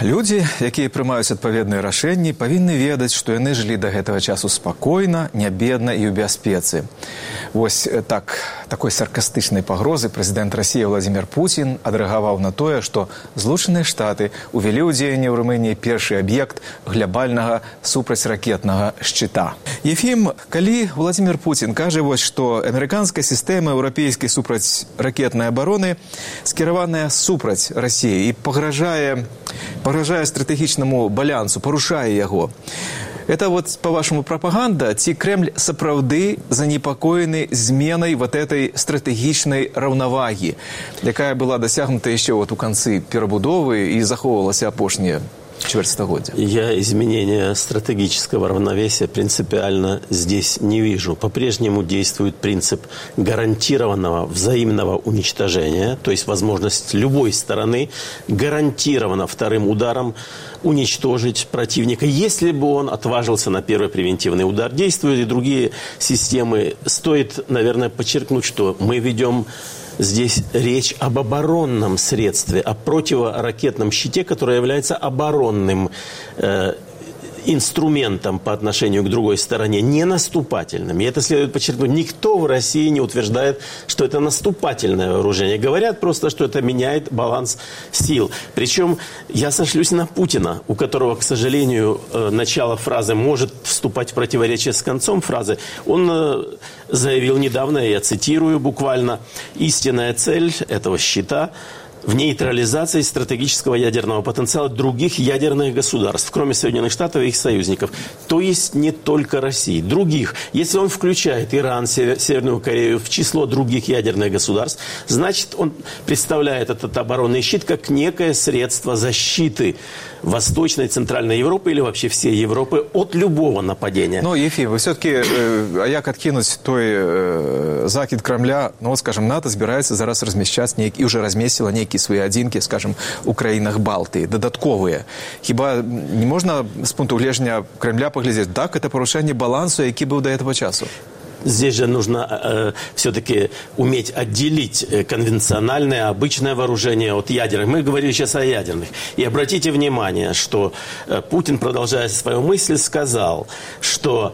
Людзі, якія прымаюць адпаведныя рашэнні, павінны ведаць, што яны жылі да гэтага часу спакойна, не бедна і ў бяспецы. Вось такой саркастычнай пагрозы прэзідэнт Расіі Владзімір Пуцін адрэагаваў на тое, што Злучаныя Штаты увялі ў дзеянне ў Румыніі першы аб'ект глябальнага супрацьракетнага шчыта. Ефім, калі Владзімір Пуцін кажа, вось, што амерыканская сістэма еўрапейскай супрацьракетнай абароны скіраваная супраць Расіі і пагражае стратэгічнаму балансу, парушае яго. Это вот, по-вашему, пропаганда? Ці Кремль сапраўды занепакоены зменай вот этой стратэгічнай раўнавагі, якая была дасягнута еще вот у канцы перабудовы і захоўвалася апошнія четвертьстагодия? Я изменения стратегического равновесия принципиально здесь не вижу. По-прежнему действует принцип гарантированного взаимного уничтожения, то есть возможность любой стороны гарантированно вторым ударом уничтожить противника, если бы он отважился на первый превентивный удар. Действуют и другие системы. Стоит, наверное, подчеркнуть, что мы ведем здесь речь об оборонном средстве, о противоракетном щите, который является оборонным инструментом по отношению к другой стороне, не наступательным. И это следует подчеркнуть. Никто в России не утверждает, что это наступательное вооружение. Говорят просто, что это меняет баланс сил. Причем я сошлюсь на Путина, у которого, к сожалению, начало фразы может вступать в противоречие с концом фразы. Он заявил недавно, я цитирую буквально, «Истинная цель этого щита в нейтрализации стратегического ядерного потенциала других ядерных государств, кроме Соединенных Штатов и их союзников». То есть не только России, других. Если он включает Иран, Северную Корею в число других ядерных государств, значит, он представляет этот оборонный щит как некое средство защиты Восточной, Центральной Европы или вообще всей Европы от любого нападения. Но, Ефим, вы все-таки, а як откинуть той закид Кремля, ну, вот, скажем, НАТО збираецца зараз размещать и уже разместила некие свои одинки, скажем, у краінах Балтии, додатковые. Хіба не можно с пункту гледжання Кремля поглядеть, так, это порушение балансу, який был до этого часу? Здесь же нужно все-таки уметь отделить конвенциональное, обычное вооружение от ядерных. Мы говорили сейчас о ядерных. И обратите внимание, что Путин, продолжая свою мысль, сказал, что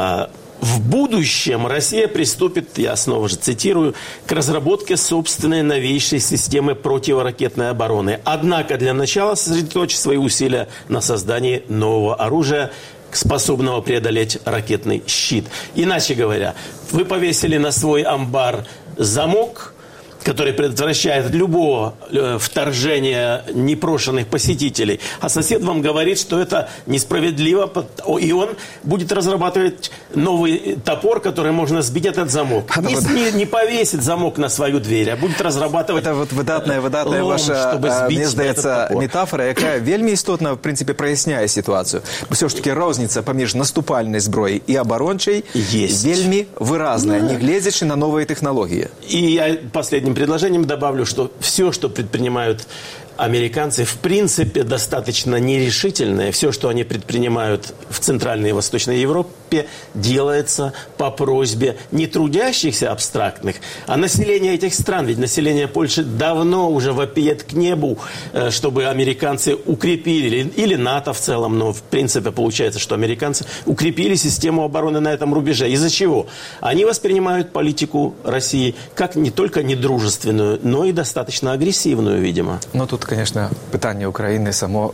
в будущем Россия приступит, я снова же цитирую, к разработке собственной новейшей системы противоракетной обороны. Однако для начала сосредоточить свои усилия на создании нового оружия, способного преодолеть ракетный щит. Иначе говоря, вы повесили на свой амбар замок, который предотвращает любого вторжения непрошенных посетителей. А сосед вам говорит, что это несправедливо, и он будет разрабатывать новый топор, который можно сбить этот замок. Не повесит замок на свою дверь, а будет разрабатывать это вот выдатная лом, ваша, чтобы сбить мне здаецца, этот топор. метафора, якая вельмі істотна, в принципе, проясняе ситуацию. Все ж таки розница паміж наступальной зброей и оборончай вельмі выразная, не глядзячы на новые технологии. И я последним предложением добавлю, что все, что предпринимают американцы, в принципе, достаточно нерешительное. Все, что они предпринимают в Центральной и Восточной Европе, делается по просьбе не трудящихся абстрактных, а населения этих стран. Ведь население Польши давно уже вопиет к небу, чтобы американцы укрепили, или НАТО в целом, но в принципе получается, что американцы укрепили систему обороны на этом рубеже. Из-за чего? Они воспринимают политику России как не только недружественную, но и достаточно агрессивную, видимо. Но тут, конечно, питання України само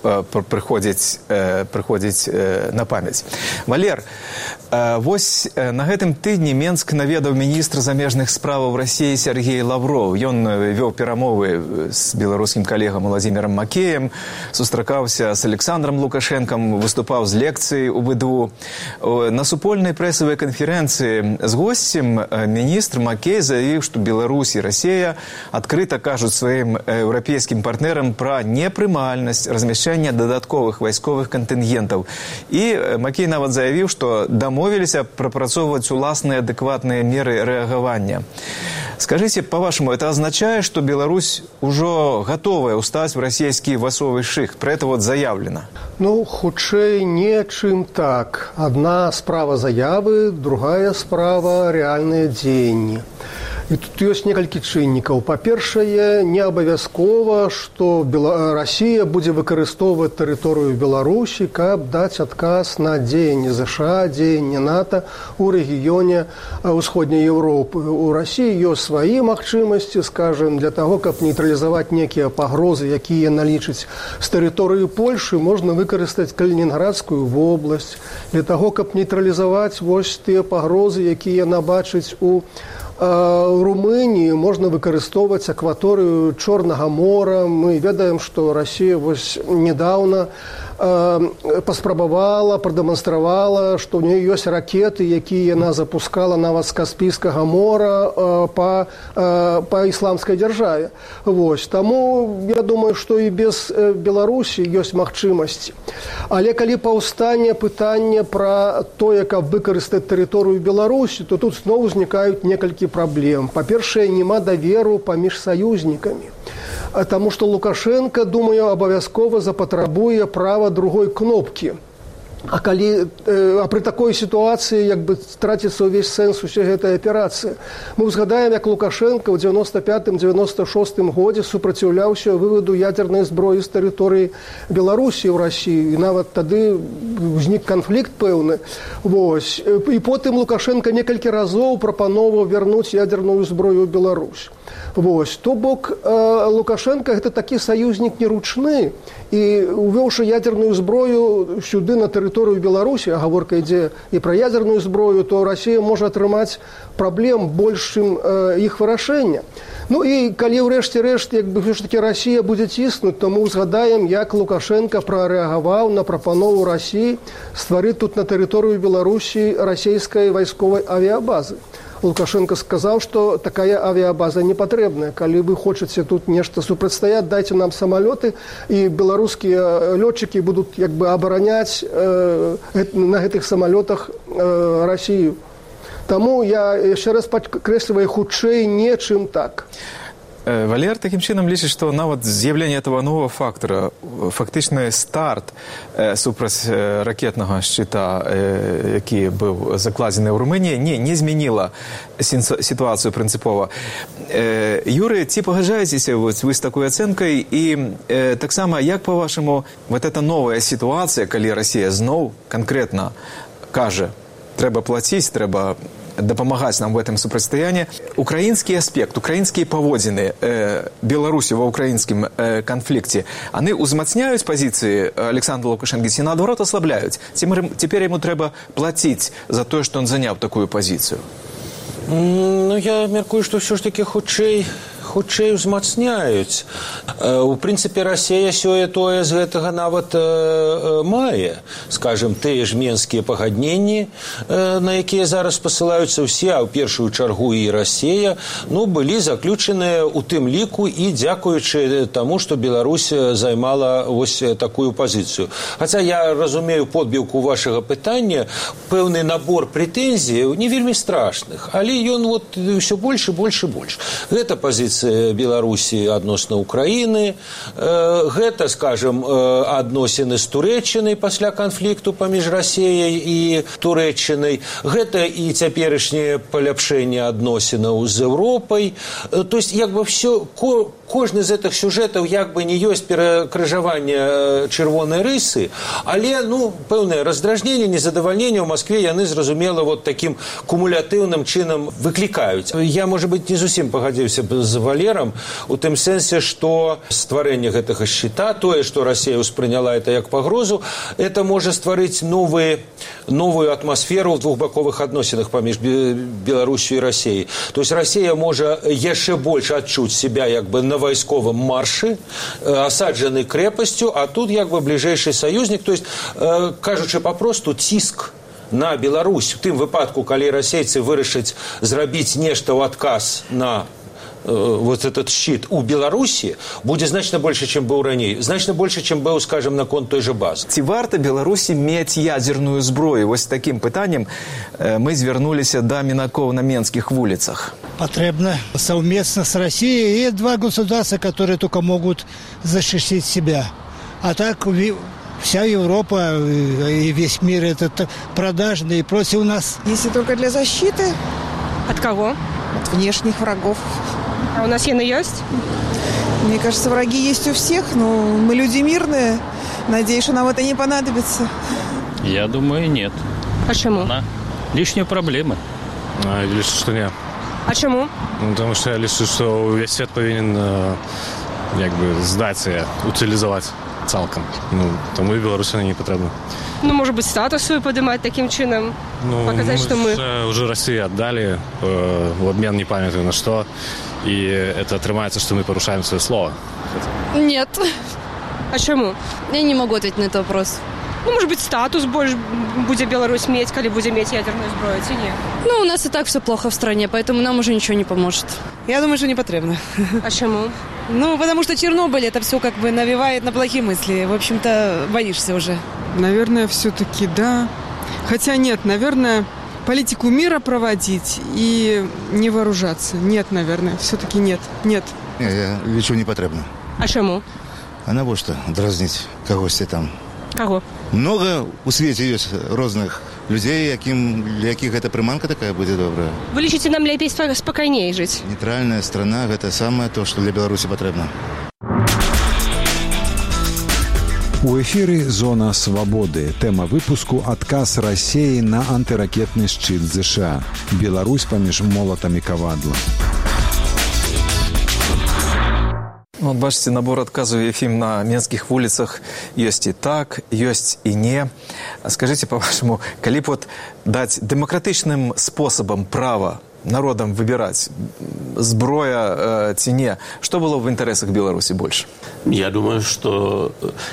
приходить на пам'ять. Валер, вось на гэтым тыдні Менск наведаў міністр замежных справаў Расіі Сергей Лавров. Ён вёў перамовы з беларускім калегам Владзімірам Макеем, сустракаўся з Александром Лукашенком, выступаў з лекцыяй у ВДУ. На супольнай прэсавай канферэнцыі з госцем міністр Макей заявіў, што Беларусь і Расія адкрыта кажуць сваім еўрапейскім партнерам пра непрымальнасць размяшчэння дадатковых вайсковых кантынгентаў. І Макей нават заявіў, што дамовіліся прапрацоўваць уласныя адэкватныя меры рэагавання. Скажите, по-вашему, это означает, что Беларусь уже готовая устать в российский васовый ших? Про это вот заявлено. Ну, хутчэй не чым так. Одна справа заявы, другая справа реальные дзеянні. І тут ёсць некалькі чыннікаў. Па-першае, не абавязкова, што Расія будзе выкарыстоўваць тэрыторыю Беларусі, каб даць адказ на дзеянні ЗША, дзеянні НАТО ў рэгіёне ўсходняй Еўропы. У Расіі ёсць свае магчымасці, скажем, для таго, каб нейтралізаваць некія пагрозы, якія налічыць з тэрыторыі Польшы, можна выкарыстаць Калінінградскую вобласць. Для таго, каб нейтралізаваць вось тыя пагрозы, якія набачыць у Румыніі, можна выкарыстоўваць акваторыю Чорнага мора. Мы ведаем, што Расія вось недаўна паспрабавала, прадэманстравала, што ў нее ёсць ракеты, якія яна запускала нават з Каспійскага мора па ісламскай дзяржаве. Вось. Таму я думаю, што і без Беларусі ёсць магчымасці. Але калі паўстане пытанне пра тое, каб выкарыстаць тэрыторыю Беларусі, то тут зноў узнікаюць некалькі праблем. Па-першае, няма даверу паміж саюзнікамі. Таму што Лукашенко, думаю, абавязкова запатрабуе права другой кнопкі. А пры такой сітуацыі як бы траціцца ўвесь сэнс усе гэтай аперацыі. Мы ўзгадаем, як Лукашенко ў 95-96 годзе супраціўляўся вываду ядзернай зброі з тэрыторыі Беларусі ў Расію. І нават тады ўзнік канфлікт пэўны. Вось. І потым Лукашенко некалькі разоў прапановаў вярнуць ядзерную зброю ў Беларусь. Вось. То бок Лукашенко гэта такі саюзнік неручны, і увёўшы ядзерную зброю сюды на тэрыторыю Беларусі, а гаворка ідзе і пра ядзерную зброю, то Расія можа атрымаць праблем больш, чым іх вырашэння. Ну і калі ўрэшце рэшт, як бы ўсё ж такі Расія будзе ціснуць, то мы ўзгадаем, як Лукашенко прарэагаваў на прапанову Расіі стварыць тут на тэрыторыю Беларусі расійскай вайсковай авіябазы. Лукашенко сказаў, што такая авіябаза не патрэбная. Калі вы хочаце тут нешта супрацьстаяць, дайце нам самалёты, і беларускія лётчыкі будуць як бы абараняць на гэтых самалётах Расію. Таму я яшчэ раз падкрэсліваю, хутчэй не, чым так. Валер таким чином лічыць, што нават з'яўленне этого нового фактора, фактычны старт супраць ракетнага шчыта, які быў закладзены ў Румыніі, не змяніла сітуацыю прынцыпова. Юрый, ці пагаджаецеся вы з такой ацэнкай? І таксама, як па-вашаму, вот эта новая сітуацыя, калі Расія зноў канкрэтна кажа, трэба плаціць, трэба дапамагаць нам в этом супрацьстаянні. Украінскі аспект, украінскія паводзіны Беларусі ва ўкраінскім канфлікце, яны ўзмацняюць пазіцыі Александра Лукашенко, ці наадварот аслабляюць? Цяпер яму трэба плаціць за тое, што ён заняў такую пазіцыю? Ну, я мяркую, што ўсё ж такі хутчэй узмацняюць. У прынцыпе, Расія сёе-тое з гэтага нават мае. Скажем, тыя ж менскія пагадненні, на якія зараз пасылаюцца ўсе, а ў першую чаргу і Расія, былі заключаныя ў тым ліку і дзякуючы таму, што Беларусь займала вось такую пазіцыю. Хаця я разумею подбіўку вашага пытання, пэўны набор прэтэнзіяў не вельмі страшных, але ён ўсё больш і больш і больш. Гэта пазіцыя Беларусі адносна Украіны, гэта, скажем, адносіны з Турэччынай пасля канфлікту паміж Расіяй і Турэччынай, гэта і цяперашняе паляпшэнне адносінаў з Еўропай. То есть, як бы все, кожны з гэтых сюжэтаў як бы не ёсць перакрыжаванне чырвонай рысы, але, пэўнае раздражненне, незадавальненне ў Маскве яны, зразумела, такім кумулятыўным чынам выклікаюць. Я, можа быць, не зусім пагадзіўся з Валерам у тым сэнсе, што стварэнне гэтага шчыта, тое, што Расія ўспрыняла это як пагрозу, это можа стварыць новую атмасферу ў двухбаковых адносінах паміж Беларусю і Расіяй. То есть Расія можа яшчэ больш адчуць себя як бы на вайсковым маршы, асаджаны крэпасцю, а тут як бы бліжэйшы саюзнік. То есть, кажучы папросту, ціск на Беларусь, у тым выпадку, калі расейцы вырашаць зрабіць нешта ў адказ на вот этот щит у Беларусі, будзе значна больше, чым быў раней. Значна больше, чым быў, скажем, наконт той же базы. Ці варта Беларусі мець ядзерную зброю? Вось такім пытаннем мы звярнуліся да мінакоў на менскіх вуліцах. Потребно совместно с Россией и два государства, которые только могут защитить себя. А так вся Европа и весь мир это продажные против нас. Если только для защиты. От кого? от внешних врагов. А у нас яны ёсць? Мне кажется, враги есть у всех, но мы люди мирные. Надеюсь, что нам это не понадобится. Я думаю, нет. А чему? Лишние проблемы. Я лишу, что нет. А чему? Потому что я лишу, что весь свет повинен здать и утилизовать цалком. Тому і Білорусі не потрібно. Може бути, статус свій підіймати таким чином? Показати, що ми... Уже Росії віддали в обмен не пам'ятаю на що. И это отрывается, что мы порушаем свое слово. Нет. А чему? Я не могу ответить на этот вопрос. Может быть, статус больше будет Беларусь иметь, коли будем иметь ядерную зброю, или нет? У нас и так все плохо в стране, поэтому нам уже ничего не поможет. Я думаю, что не потребно. А чему? Потому что Чернобыль это все навевает на плохие мысли. В общем-то, боишься уже. Наверное, все-таки да. Хотя нет, наверное, политику мира проводить и не вооружаться. Нет, наверное, все-таки нет. Нет. Я лечу не потребно. А чему? А на что дразнить когось там? Кого? Много у свете есть разных людей, для яких эта приманка такая будет добрая. Вы лечите нам лепей спокойнее жить? Нейтральная страна – это самое то, что для Беларуси потребно. У эфіры «Зона свабоды». Тэма выпуску «Адказ Расіі на антыракетны шчыт ЗША. Беларусь паміж молатам і кавадлам». Вот, бачите, набор отказов Ефим на Минских улицах есть и так, есть и не. Скажите, по-вашему, коли б вот дать демократичным способом право народам выбирать, зброя ці не, что было в интересах Беларуси больше? Я думаю, что,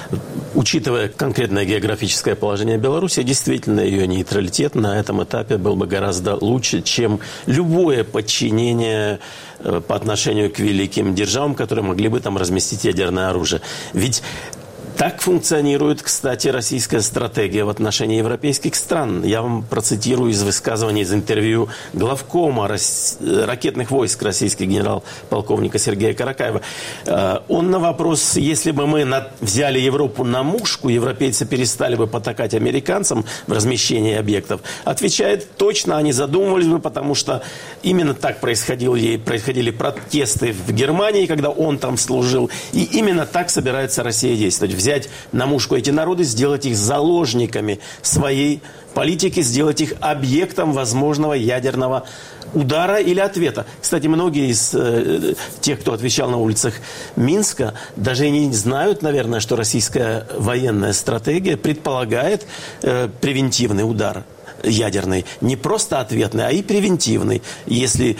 учитывая конкретное географическое положение Беларуси, действительно ее нейтралитет на этом этапе был бы гораздо лучше, чем любое подчинение по отношению к великим державам, которые могли бы там разместить ядерное оружие. Ведь так функционирует, кстати, российская стратегия в отношении европейских стран. Я вам процитирую из высказывания, из интервью главкома ракетных войск российских генерал-полковника Сергея Каракаева. Он на вопрос, если бы мы взяли Европу на мушку, европейцы перестали бы потакать американцам в размещении объектов, отвечает: точно, они задумывались бы, потому что именно так происходили протесты в Германии, когда он там служил, и именно так собирается Россия действовать. Взять на мушку эти народы, сделать их заложниками своей политики, сделать их объектом возможного ядерного удара или ответа. Кстати, многие из тех, кто отвечал на улицах Минска, даже и не знают, наверное, что российская военная стратегия предполагает превентивный удар ядерный. Не просто ответный, а и превентивный, если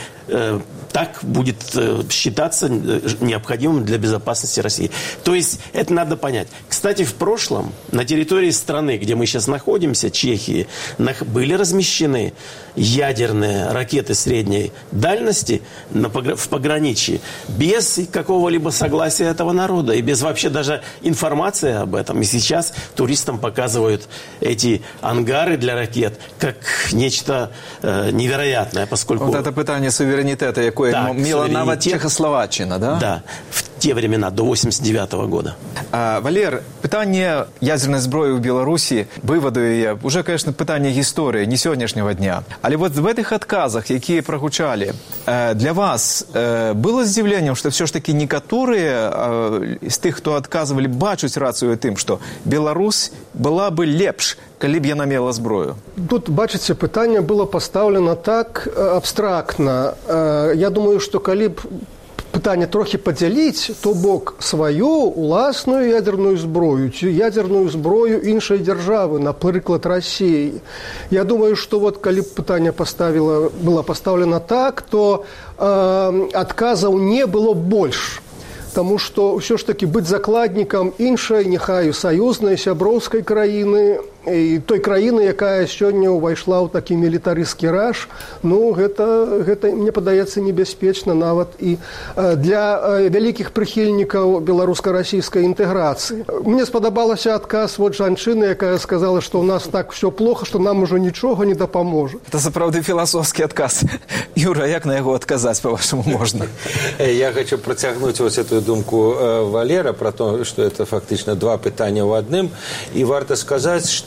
так будет считаться необходимым для безопасности России. То есть это надо понять. Кстати, в прошлом на территории страны, где мы сейчас находимся, Чехии, были размещены ядерные ракеты средней дальности в пограничье без какого-либо согласия этого народа и без вообще даже информации об этом. И сейчас туристам показывают эти ангары для ракет как нечто невероятное, поскольку... Вот это питание суверенитета, якое мела нават Чехословаччина, да? Да, в те времена, до 89-го года. Валер, питание ядерной зброї в Беларуси, выводу ее, уже, конечно, питание истории, не сегодняшнего дня. Але вот в этих отказах, які прогучали, для вас было здивлением, что все ж таки некоторые из тех, кто отказывали, бачать рацию тем, что Беларусь была бы лепш, коли б яна мела зброю? Тут, бачите, питання було поставлено так абстрактно. Я думаю, що коли б питання трохи поділити, то бок свою уласну ядерну зброю, чи ядерну зброю іншої держави, наприклад, Росії. Я думаю, що от коли б питання було поставлено так, то відказів не було більше. Тому що все ж таки бути закладником іншої, нехай союзної, сяброўскай країни, і той країни, яка сьогодні увайшла ў такі мілітарысцкі раж, ну, гэта мне падаецца небяспечна нават і для вялікіх прыхільнікаў беларуска-расійскай інтэграцыі. Мне спадабалася адказ вот жанчыны, якая сказала, што ў нас так все плохо, што нам уже нічога не дапаможа. Это сапраўды філасофскі адказ. Юра, як на яго адказаць, по-вашему, можна? Я хочу процягнуть вот эту думку Валера про то, что это фактично два питання в одном. И варто сказать, что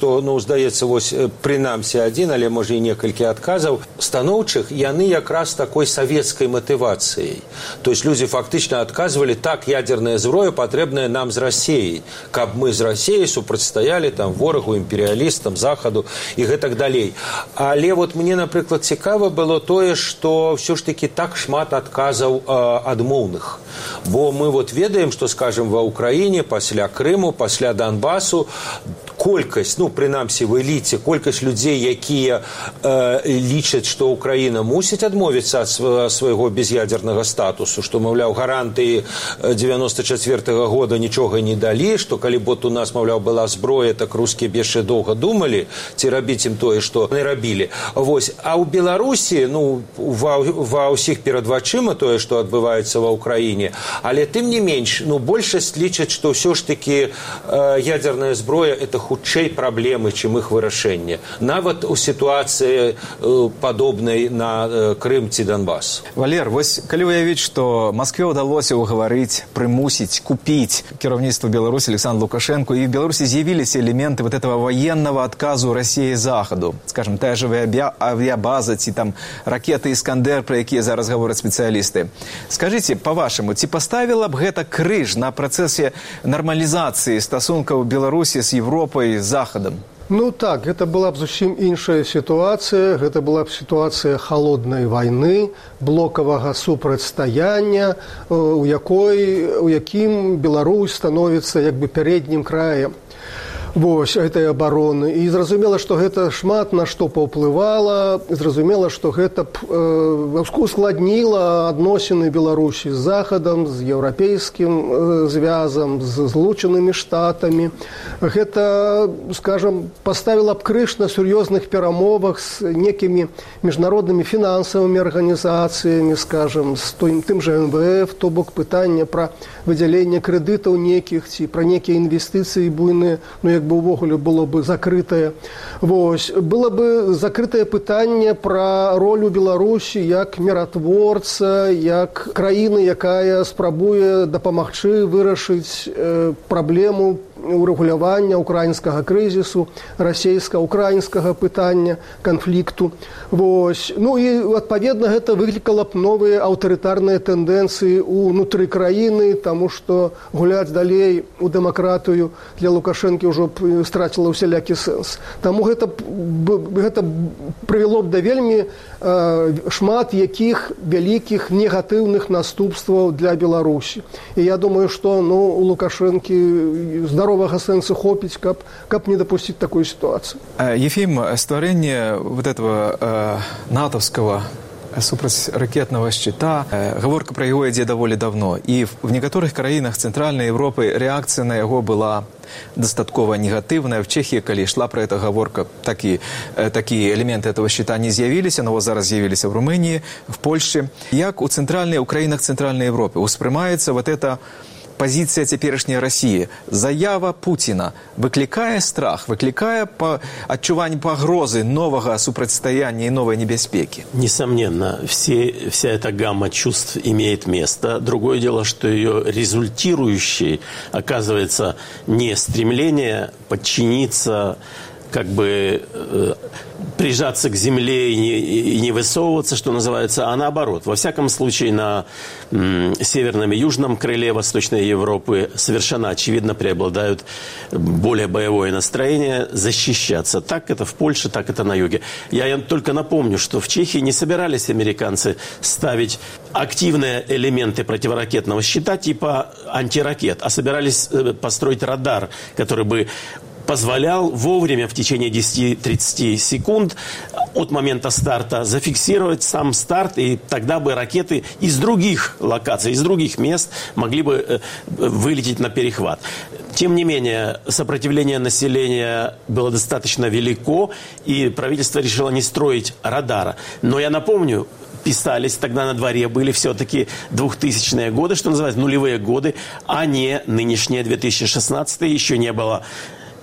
што, здаецца, прынамсі адзін, але, можа, і некалькі адказаў станоўчых, яны якраз такой савецкай матывацыяй. То есть людзі фактычна адказвалі, так, ядерная зброя патрэбная нам з Расіяй, каб мы з Расіяй супрацьстаялі ворагу, імперыялістам, захаду і гэтак далей. Але мне, напрыклад, цікава было тое, што ўсё ж такі так шмат адказаў адмоўных. Бо мы ведаем, што, скажем, ва Ўкраіне пасля Крыму, пасля Донбасу колькасць, прынамсі в эліце, колькасць людзей, якія лічаць, што Украіна мусіць адмовіцца ад свайго без'ядернага статусу, што, маўляў, гарантыі 94-го года нічога не далі, што калі б у нас, маўляў, была зброя, так рускія б яшчэ доўга думалі, ці рабіць ім тое, што не рабілі. А ў Беларусі, ва ўсіх перад вачыма тое, што адбываецца ва Ўкраіне, але тым не менш, большасць лічаць, што ўсё ж такі ядерная зброя – это хутчэй праблемы, чым іх вырашэнне. Нават у сітуацыі падобнай на Крым ці Донбас. Валер, калі выявіць, што Маскве ўдалося ўгаварыць, прымусіць, купіць кіраўніцтва Беларусі Александра Лукашенко, і в Беларусі з'явіліся элементы этого военного отказу России Заходу, скажем, та же авиабаза, ці ракеты «Искандер», про якія зараз гавораць спецыялісты. Скажите, по-вашаму, ці поставила б гэта крыж на працэсе нармалізацыі стасункаў Беларусі з Европой, з Захадам? Так, гэта была б зусім іншая сітуацыя, гэта была б сітуацыя халоднай вайны, блокавага супрацьстаяння, у якім Беларусь становіцца пярэднім краем этой обороны. І зразумела, што гэта шмат на што паўплывала, зразумела, што гэта ускладніла адносіны Беларусі з Захадам, з еўрапейскім звязам, з Злучанымі Штатамі. Гэта, скажам, паставіла б крыж на сур'ёзных перамовах з некімі міжнароднымі фінансавымі арганізацыямі, скажам, з тым жа МВФ, то бок пытання пра выдзяленне крэдытаў некіх ці пра некія інвестыцыі буйныя, увогуле было бы закрытае. Было бы закрытае пытанне пра ролю Беларусі як міратворца, як краіны, якая спрабуе дапамагчы вырашыць праблему урэгулявання украінскага крызісу, расійска-украінскага пытання, канфлікту. І, адпаведна, гэта выклікала б новыя аўтарытарныя тэндэнцыі ўнутры краіны, таму што гуляць далей у дэмакратыю для Лукашэнкі ўжо страціла ўсялякі сэнс. Таму гэта прывяло б да вельмі шмат якіх вялікіх негатыўных наступстваў для Беларусі. І я думаю, што у Лукашэнкі здоровага сэнсу хопіць, каб не дапусціць такую сітуацыю. Ефим, стварэнне этого натовского супрацьракетного щита, гаворка про яго ідзе даволі давно. І в некаторых краінах Цэнтральнай Европы реакцыя на яго была достаткова негативная. В Чехии, калі шла про это гаворка, такие элементы этого щита не з'явіліся, но зараз з'явіліся в Румынии, в Польше. Як у краінах Центральной Европы успрымаецца эта позиция цяперашняй России? Заява Путина выкликае страх, выкликае адчуванне пагрозы нового супрацьстаяння и новой небяспеки? Несомненно, вся эта гамма чувств имеет место. Другое дело, что ее результирующей оказывается не стремление подчиниться, прижаться к земле и не высовываться, что называется, а наоборот. Во всяком случае, на северном и южном крыле Восточной Европы совершенно очевидно преобладают более боевое настроение защищаться. Так это в Польше, так это на юге. Я только напомню, что в Чехии не собирались американцы ставить активные элементы противоракетного щита типа антиракет, а собирались построить радар, который бы позволял вовремя в течение 10-30 секунд от момента старта зафиксировать сам старт, и тогда бы ракеты из других локаций, из других мест могли бы вылететь на перехват. Тем не менее, сопротивление населения было достаточно велико, и правительство решило не строить радара. Но я напомню, писались, тогда на дворе были все-таки 2000-е годы, что называется, нулевые годы, а не нынешние 2016-е, еще не было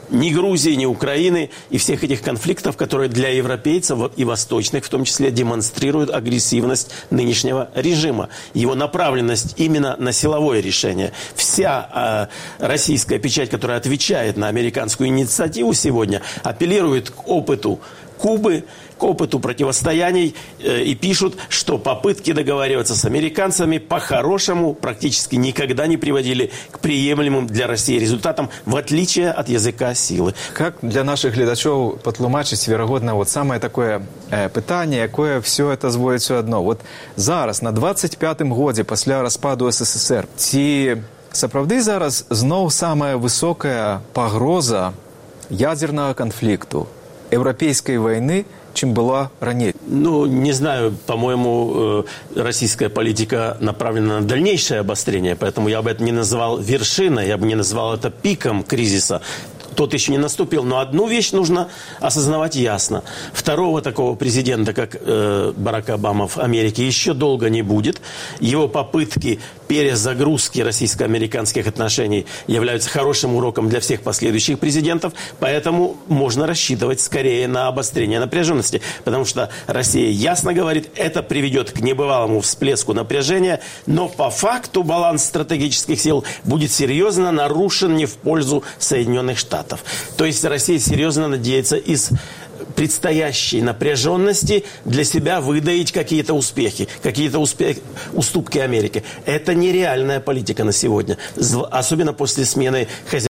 ни Грузии, ни Украины и всех этих конфликтов, которые для европейцев и восточных в том числе демонстрируют агрессивность нынешнего режима, его направленность именно на силовое решение. Вся российская печать, которая отвечает на американскую инициативу сегодня, апеллирует к опыту Кубы, к опыту противостояний и пишут, что попытки договариваться с американцами по-хорошему практически никогда не приводили к приемлемым для России результатам, в отличие от языка силы. Как для наших глядачоў патлумачыць, верагодна, вот самое такое пытанне, якое все это зводіць у одно. Вот зараз, на 25-м годзе пасля распаду СССР, ці сапраўды зараз зноў самая высокая пагроза ядерного конфликту, европейской войны, чем была ранее? Ну, не знаю, по-моему, российская политика направлена на дальнейшее обострение, поэтому я бы это не называл вершиной, я бы не назвал это пиком кризиса. Тот еще не наступил, но одну вещь нужно осознавать ясно. Второго такого президента, как Барак Обама в Америке, еще долго не будет. Его попытки перезагрузки российско-американских отношений являются хорошим уроком для всех последующих президентов, поэтому можно рассчитывать скорее на обострение напряженности, потому что Россия ясно говорит, это приведет к небывалому всплеску напряжения, но по факту баланс стратегических сил будет серьезно нарушен не в пользу Соединенных Штатов. То есть Россия серьезно надеется из предстоящей напряженности для себя выдаить какие-то успехи, уступки Америке. Это нереальная политика на сегодня, особенно после смены хозяйства.